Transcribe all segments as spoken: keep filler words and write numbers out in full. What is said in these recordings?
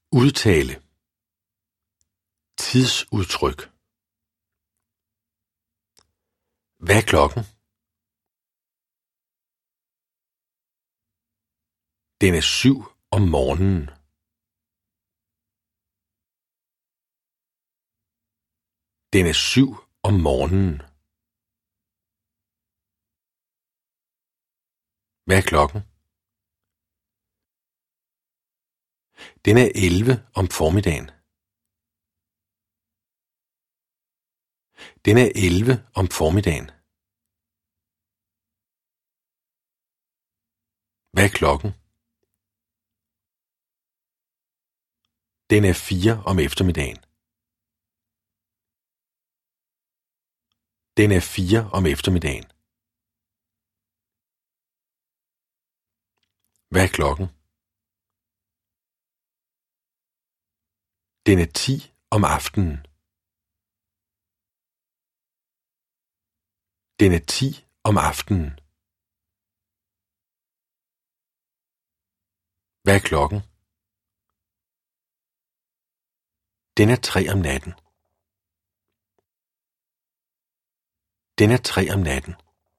Udtale. Tidsudtryk. Hvad er klokken? Den er syv om morgenen. Den er syv om morgenen. Hvad er klokken? Den er elleve om formiddagen. Den er elleve om formiddagen. Hvad er klokken? Den er fire om eftermiddagen. Den er fire om eftermiddagen. Hvad er klokken? Den er ti om aftenen. Den er ti om aftenen. Hvad er klokken? Den er tre om natten. Den er tre om natten.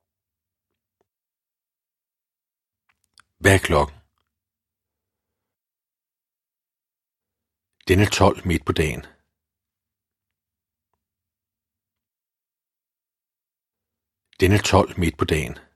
Hvad er klokken? Den er tolv midt på dagen. Den er tolv midt på dagen.